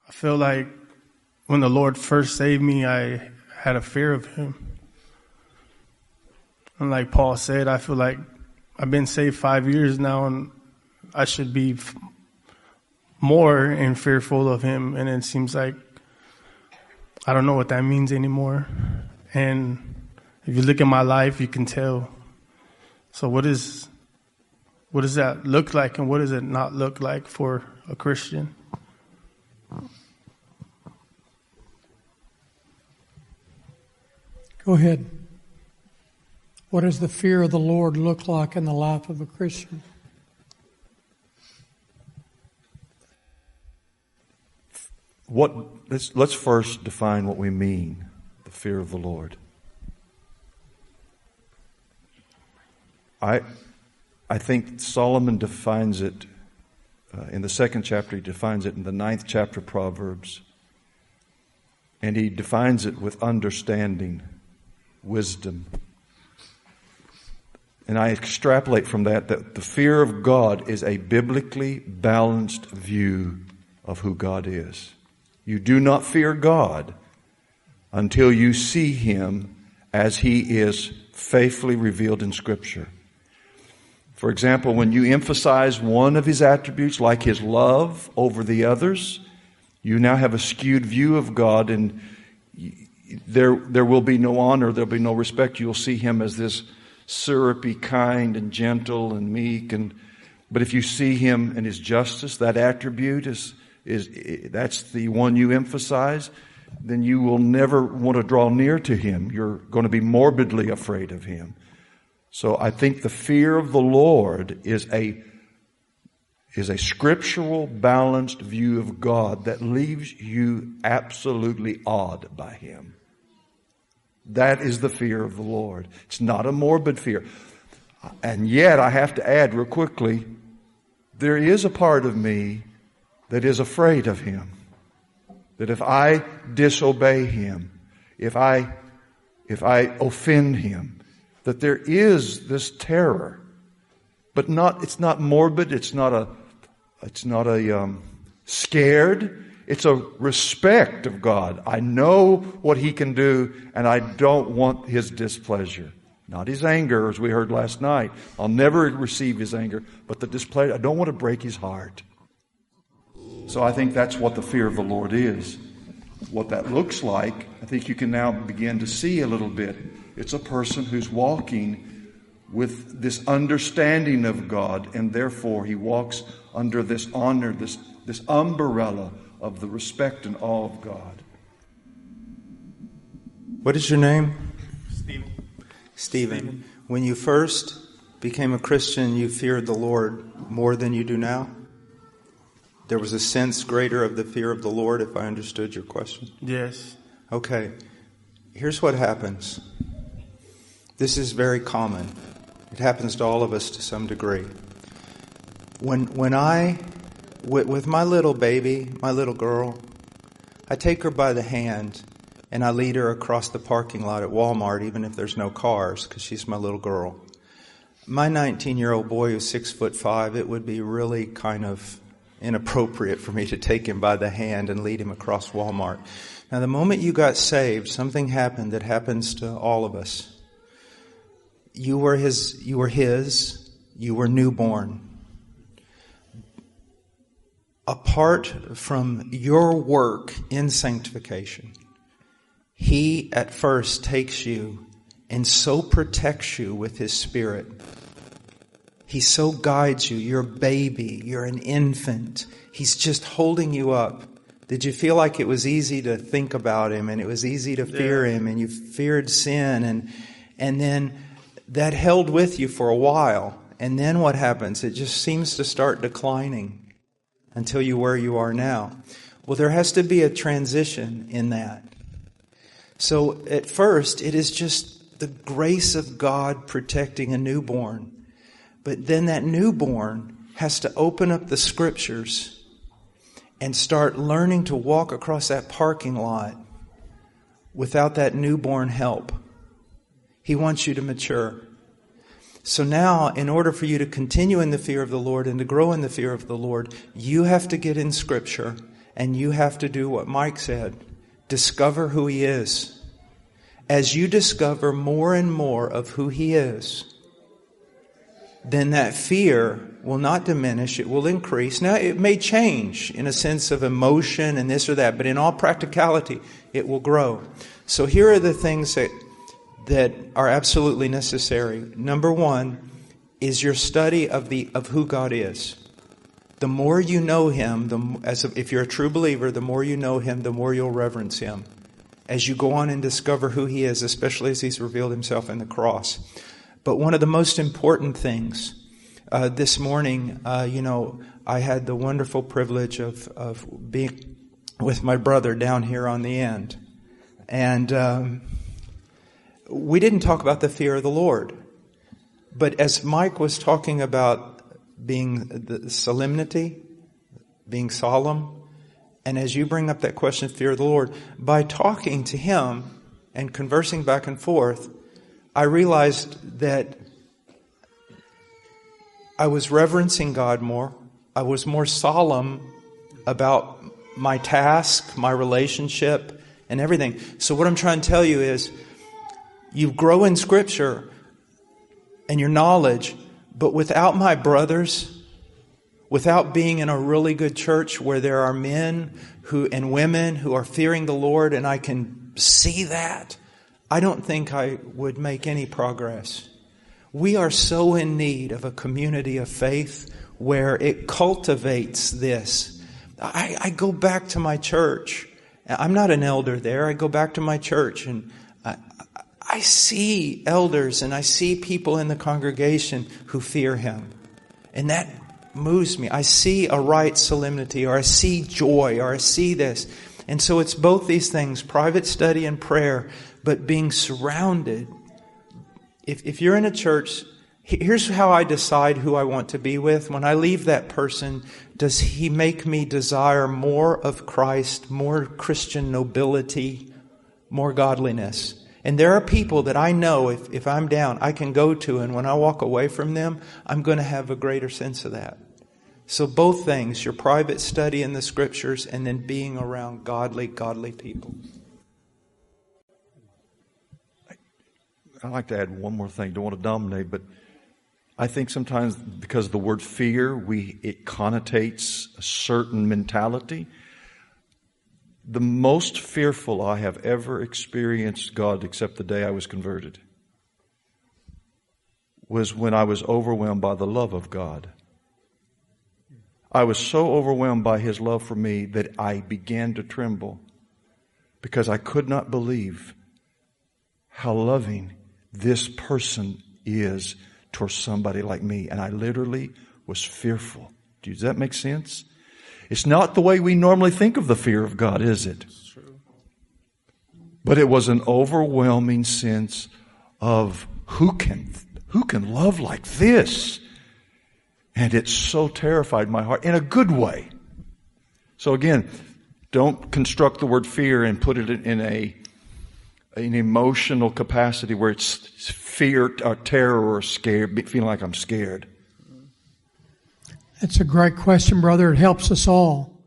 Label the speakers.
Speaker 1: I feel like when the Lord first saved me, I had a fear of him. And like Paul said, I feel like I've been saved 5 years now, and I should be more and fearful of him. And it seems like I don't know what that means anymore. And if you look at my life, you can tell. So what does that look like, and what does it not look like for a Christian?
Speaker 2: Go ahead. What does the fear of the Lord look like in the life of a Christian?
Speaker 3: Let's first define what we mean, the fear of the Lord. I think Solomon defines it in the second chapter. He defines it in the 9th chapter of Proverbs. And he defines it with understanding, wisdom. And I extrapolate from that the fear of God is a biblically balanced view of who God is. You do not fear God until you see him as he is faithfully revealed in Scripture. For example, when you emphasize one of his attributes, like his love, over the others, you now have a skewed view of God, and there will be no honor, there will be no respect. You'll see him as this syrupy, kind, and gentle, and meek. But if you see him in his justice, that attribute that's the one you emphasize, then you will never want to draw near to him. You're going to be morbidly afraid of him. So I think the fear of the Lord is a scriptural, balanced view of God that leaves you absolutely awed by him. That is the fear of the Lord. It's not a morbid fear. And yet, I have to add real quickly, there is a part of me that is afraid of him. That if I disobey him, if I offend him, that there is this terror. But it's not morbid, it's not a scared. It's a respect of God. I know what he can do, and I don't want his displeasure. Not his anger, as we heard last night. I'll never receive his anger, but the displeasure, I don't want to break his heart. So I think that's what the fear of the Lord is. What that looks like, I think you can now begin to see a little bit. It's a person who's walking with this understanding of God, and therefore he walks under this honor, this umbrella of the respect and awe of God.
Speaker 4: What is your name?
Speaker 1: Stephen.
Speaker 4: Stephen. When you first became a Christian, you feared the Lord more than you do now? There was a sense greater of the fear of the Lord, if I understood your question?
Speaker 1: Yes.
Speaker 4: Okay. Here's what happens. This is very common. It happens to all of us to some degree. When I, with my little baby, my little girl, I take her by the hand and I lead her across the parking lot at Walmart, even if there's no cars, because she's my little girl. My 19-year-old boy who's 6'5", it would be really kind of inappropriate for me to take him by the hand and lead him across Walmart. Now, the moment you got saved, something happened that happens to all of us. You were newborn. Apart from your work in sanctification, he at first takes you and so protects you with his Spirit. He so guides you. You're a baby. You're an infant. He's just holding you up. Did you feel like it was easy to think about him and it was easy to fear him and you feared sin and then that held with you for a while? And then what happens? It just seems to start declining until you're where you are now. Well, there has to be a transition in that. So at first, it is just the grace of God protecting a newborn. But then that newborn has to open up the Scriptures and start learning to walk across that parking lot without that newborn help. He wants you to mature. So now, in order for you to continue in the fear of the Lord and to grow in the fear of the Lord, you have to get in Scripture and you have to do what Mike said. Discover who He is. As you discover more and more of who He is, then that fear will not diminish, it will increase. Now, it may change in a sense of emotion and this or that, but in all practicality, it will grow. So here are the things that are absolutely necessary. Number one is your study of who God is. The more you know Him, if you're a true believer, the more you know Him, the more you'll reverence Him. As you go on and discover who He is, especially as He's revealed Himself in the cross. But one of the most important things, this morning, I had the wonderful privilege of being with my brother down here on the end. And we didn't talk about the fear of the Lord. But as Mike was talking about being the solemnity, being solemn, and as you bring up that question of fear of the Lord, by talking to him and conversing back and forth, I realized that I was reverencing God more. I was more solemn about my task, my relationship, and everything. So what I'm trying to tell you is, you grow in Scripture and your knowledge, but without my brothers, without being in a really good church where there are men and women who are fearing the Lord, and I can see that, I don't think I would make any progress. We are so in need of a community of faith where it cultivates this. I go back to my church. I'm not an elder there. I go back to my church and I see elders and I see people in the congregation who fear Him. And that moves me. I see a right solemnity, or I see joy, or I see this. And so it's both these things, private study and prayer, but being surrounded. If you're in a church, here's how I decide who I want to be with. When I leave that person, does he make me desire more of Christ, more Christian nobility, more godliness? And there are people that I know if I'm down, I can go to, and when I walk away from them, I'm going to have a greater sense of that. So both things, your private study in the Scriptures and then being around godly people.
Speaker 3: I'd like to add one more thing. Don't want to dominate, but I think sometimes because of the word fear, it connotates a certain mentality. The most fearful I have ever experienced God, except the day I was converted, was when I was overwhelmed by the love of God. I was so overwhelmed by His love for me that I began to tremble because I could not believe how loving this person is towards somebody like me. And I literally was fearful. Does that make sense? It's not the way we normally think of the fear of God, is it? It's true. But it was an overwhelming sense of who can love like this? And it so terrified my heart in a good way. So again, don't construct the word fear and put it in an emotional capacity where it's fear or terror or scared, feeling like I'm scared.
Speaker 2: That's a great question, brother. It helps us all.